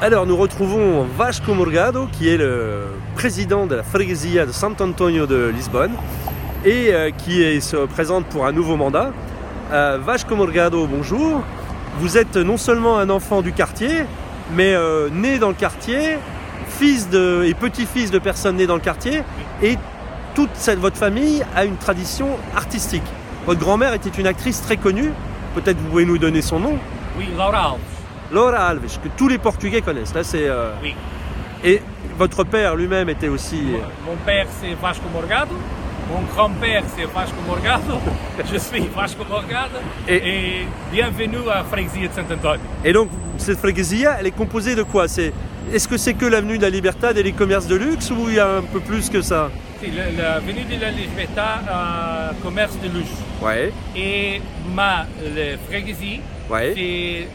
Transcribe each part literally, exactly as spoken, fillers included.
Alors nous retrouvons Vasco Morgado qui est le président de la Freguesia de Santo Antonio de Lisbonne et euh, qui est, se présente pour un nouveau mandat. Euh, Vasco Morgado, bonjour. Vous êtes non seulement un enfant du quartier, mais euh, né dans le quartier, fils de, et petit-fils de personnes nées dans le quartier, et toute cette, votre famille a une tradition artistique. Votre grand-mère était une actrice très connue, peut-être vous pouvez nous donner son nom. Oui, Laura Alves. Laura Alves, que tous les Portugais connaissent. Là, c'est, euh... Oui. Et votre père lui-même était aussi... Mon père, c'est Vasco Morgado. Mon grand-père, c'est Vasco Morgado. Je suis Vasco Morgado. Et, et bienvenue à Freguesia de Santo-Antonio. Et donc, cette Freguesia, elle est composée de quoi? c'est... Est-ce que c'est que l'avenue de la Libertad et les commerces de luxe ou il y a un peu plus que ça? C'est l'avenue de la Libertad, euh, commerce de luxe. Ouais. Et ma Freguesia, ouais. c'est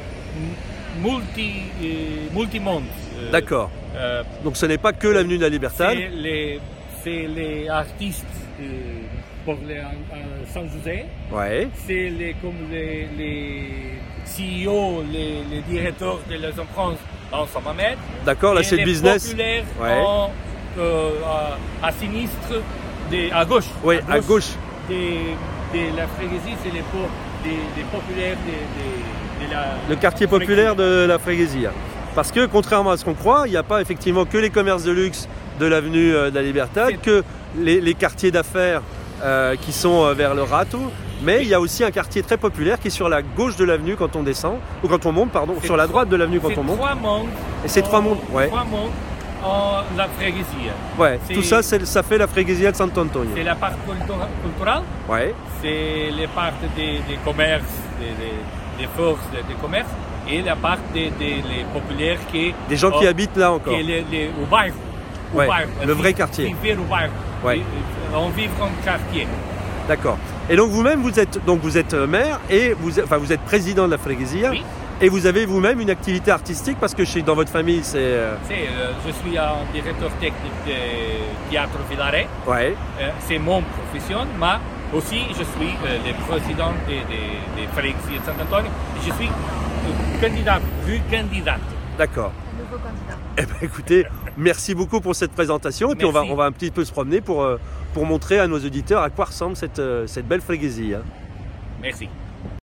multi, euh, multi-monde. Euh, D'accord. Euh, donc ce n'est pas que l'avenue de la Libertad. C'est les, c'est les artistes euh, pour les, euh, San José. Ouais. C'est les, comme les, les C E O, les, les directeurs de les emprises en Saint-Mamet. D'accord, là c'est le business. Populaires ouais. en, euh, à, à sinistre, de, à gauche. Oui, à gauche. À gauche. De, de la Freguesia, c'est les, des, des populaires de, de, de la... Le quartier populaire de la Freguesia. Parce que, contrairement à ce qu'on croit, il n'y a pas effectivement que les commerces de luxe de l'avenue de la Libertad, que les, les quartiers d'affaires euh, qui sont vers le Rato, mais il y a aussi un quartier très populaire qui est sur la gauche de l'avenue quand on descend, ou quand on monte, pardon, sur la droite de l'avenue quand on monte. Trois mondes. Et c'est trois mondes, ouais. Trois mondes en la Freguesia. Ouais, tout ça, ça fait la Freguesia de Santo Antonio. C'est la part culturelle. Ouais. C'est les parts des, des commerces, des, des forces des commerces, et la part des, des les populaires qui... Des gens qui oh, habitent là encore. Qui est les, les, au bairro. Ouais, bairro, le vrai quartier. Vivre au bairro. Ouais. On vit en quartier. D'accord. Et donc vous-même, vous êtes, donc vous êtes maire et vous, enfin, vous êtes président de la Freguesia. Oui. Et vous avez vous-même une activité artistique parce que chez, dans votre famille, c'est... Euh... Euh, je suis un directeur technique de Théâtre Villaret. Ouais. Euh, c'est mon profession, mais aussi je suis euh, le président de, de, de Freguesia de Santo Antonio. Je suis euh, candidat, candidat. D'accord. Nouveau candidat. Eh bien, écoutez, merci beaucoup pour cette présentation. Et puis on va, on va un petit peu se promener pour, pour montrer à nos auditeurs à quoi ressemble cette, cette belle Freguesia. Merci.